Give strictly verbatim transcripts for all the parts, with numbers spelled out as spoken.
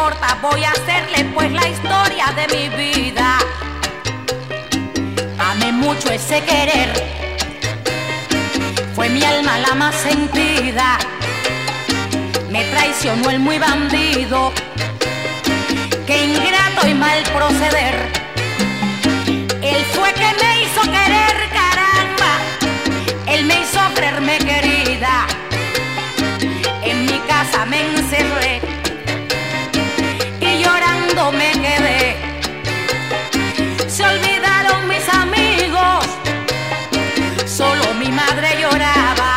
importa, voy a hacerle pues la historia de mi vida. Amé mucho ese querer, fue mi alma la más sentida. Me traicionó el muy bandido, qué ingrato y mal proceder. Él fue que me hizo querer, caramba, él me hizo creerme querida. En mi casa me encerré y llorando me quedé. Se olvidaron mis amigos, solo mi madre lloraba.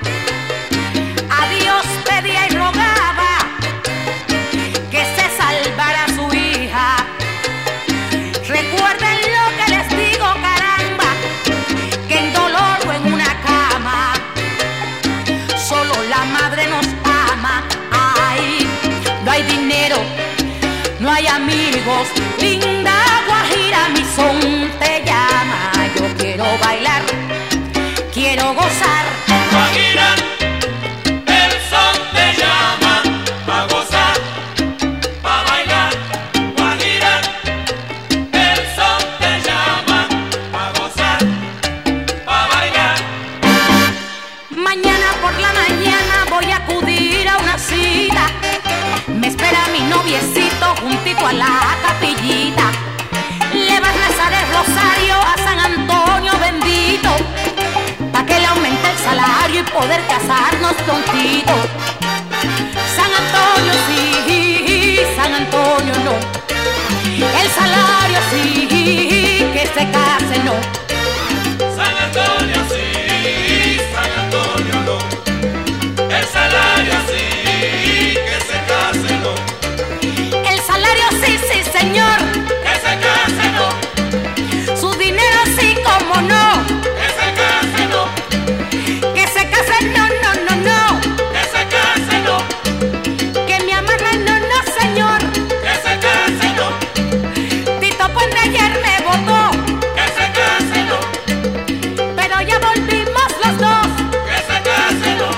A Dios pedía y rogaba que se salvara su hija. Recuerden lo que les digo, caramba, que en dolor o en una cama solo la madre nos ama. Ay, no hay dinero, no hay amigos, linda Guajira, mi son te llama. Yo quiero bailar, quiero gozar. Guajira, el son te llama a gozar, pa' bailar. Guajira, el son te llama a gozar, pa' bailar. Mañana por la mañana voy a acudir a una cita. Me espera mi noviecito juntito a la capillita. Le va a rezar el rosario a San Antonio bendito, pa' que le aumente el salario y poder casarnos prontito. San Antonio sí, San Antonio no. El salario sí, que se case no. San Antonio sí, San Antonio no. El salario sí, que se case no. El salario sí, sí señor. Que se case no. Su dinero sí, como no. Que se case no. Que se case no, no, no, no. Que se case no. Que me amarren no, no señor. Que se case no. Tito Puente ayer me votó, Que se case no. pero ya volvimos los dos. Que se case no.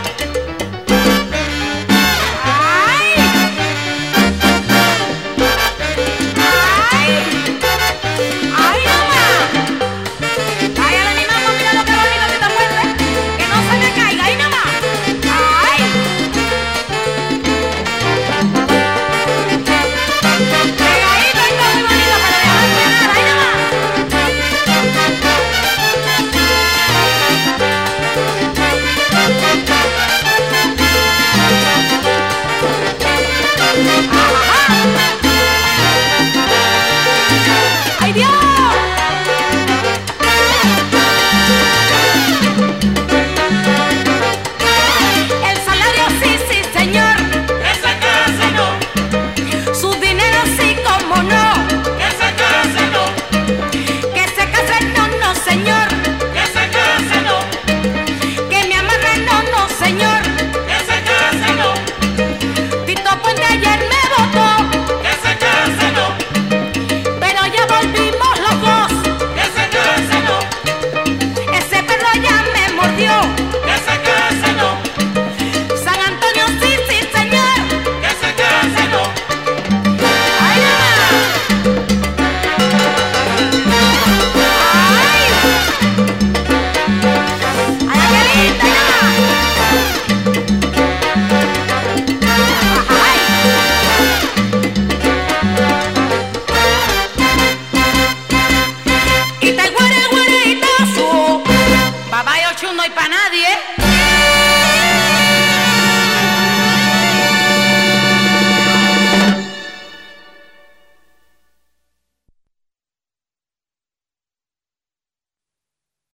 ¡Ay! ¡Ay! ¡Ay, mamá! Cállale mi mamá, mira lo que bonito Tito Puente, que no se me caiga, ¡ay, mamá! ¡Ay! Pegadito y todo muy bonito para dejar pegar, ¡ay, mamá! ¡Ay, Dios! El salario sí, sí, señor. Que se case no. Su dinero sí, como no. Que se case no. Que se case no, no, señor. Que se case no. Que me amarren no, no, señor. Que se case no. Tito Puente ayer me votó, Que se case no. pero ya volvimos los dos. Que se case no. Ese perro ya me mordió. Que se case no. San Antonio sí, sí, señor. Que se case no. ¡Ay, mamá! ¡Ay! ¡Ay, qué linda, mamá! ¡Ay! Y tal guare, guareitazo, babayo chuno y pa' nadie.